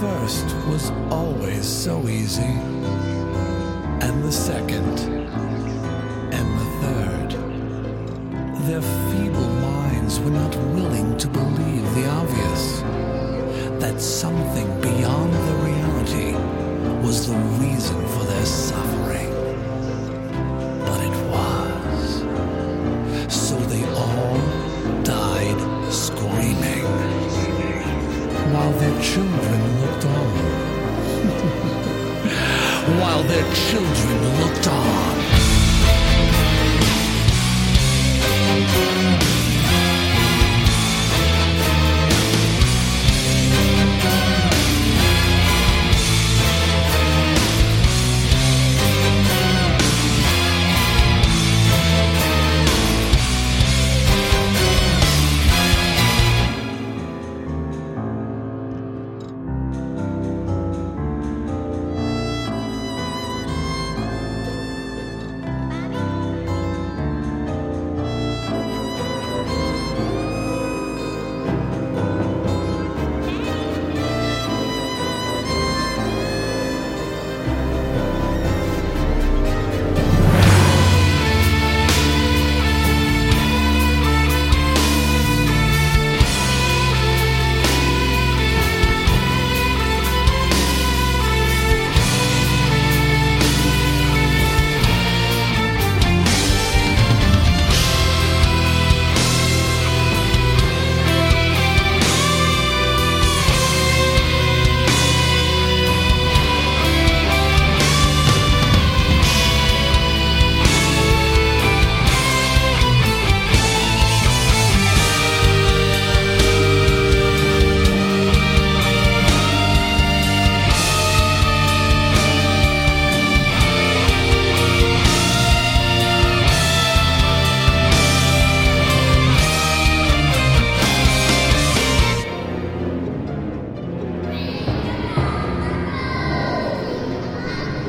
first was always so easy, and the second, and the third. Their feeble minds were not willing to believe the obvious, that something beyond the reality was the reason for their suffering. But it was. So they all died screaming, while their children looked on. While their children looked on.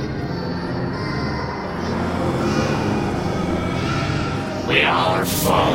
We are fallen.